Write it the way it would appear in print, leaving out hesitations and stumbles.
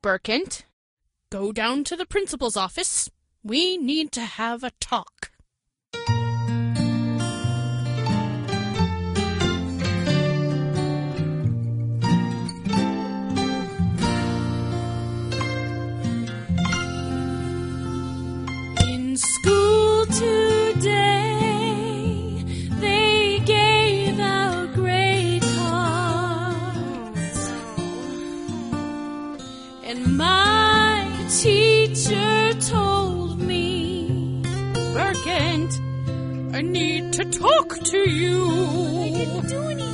Berkant, go down to the principal's office. We need to have a talk. In school today, they gave out grade cards, and my teacher told me, Berkant, I need to talk to you.